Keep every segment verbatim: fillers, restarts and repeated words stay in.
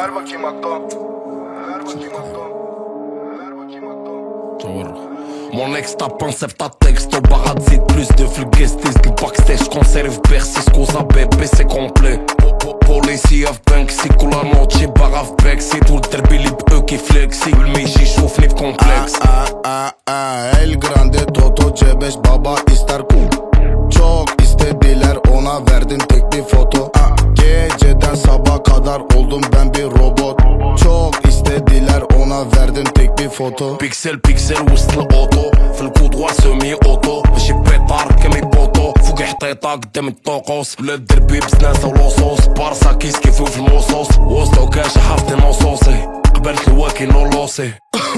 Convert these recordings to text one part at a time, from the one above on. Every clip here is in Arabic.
Verba qui m'attend. Verba qui m'attend. Verba qui m'attend. Mon ex tape un septa texte au barazit. Plus de flugestis que backstage. Conserve Bercy, scusa bébé c'est complet. Polisi في بنكسي كل نوتشي باغا في باكسي طول الدربي اللي بأوكي فليكسي ما يجي يشوفني في كومبلكس. El grande Toto Cebeş baba ister kum. Çok istediler ona verdim tek bir foto. Geceden sabah kadar oldum ben bir robot. Çok istediler ona verdim tek bir foto. Pixel pixel وسط الأوتو في الكودوار سومي أوتو ماشي بيطار كمي بوطو فوق حطيطة قدام الطوقوس ولا الدربي بسناسة ولوصوص بارسا كيس كيفو في الموصوص وسطو كاش حافظي نصوصي قبلت الواكي نولوسي.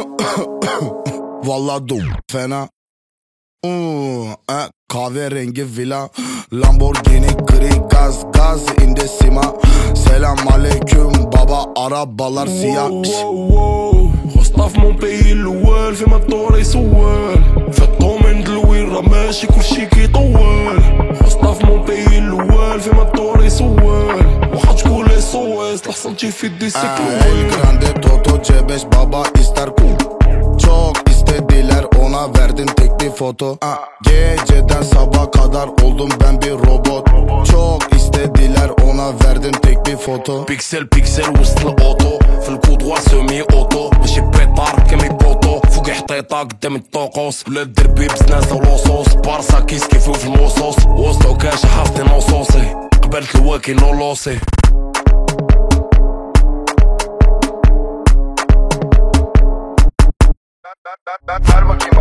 Valla dum fena. Uuu eh, kahverengi villa Lamborghini gri gaz gaz indesima. Selam aleyküm baba arabalar siyah. خصنا في مون بيي الأول فيما الدور يسوال في الدومين دلوين راه ماشي كلشي كيطول. خصنا في مون بيي الأول فيما الدور يسوال واخا تقول لي سويس لحسن تجي في دي سيكلوال. El grande Toto Cebeş baba ister kum. Çok istediler ona verdim tek bir foto. Geceden sabah kadar oldum ben bir robot. Çok istediler ona verdim tek bir foto. Pixel pixel وسط الأوتو في الكودوار سومي أوتو ماشي بيطار كمي بوطو فوق حطيطة قدام الطوقوس ولا الدربي بسناسة ولوصوص بارسا كيس كيفو في الموصوص وسطو كاش حافظي نصوصي قبلت الواكي نولوسي. Verba qui m'attend.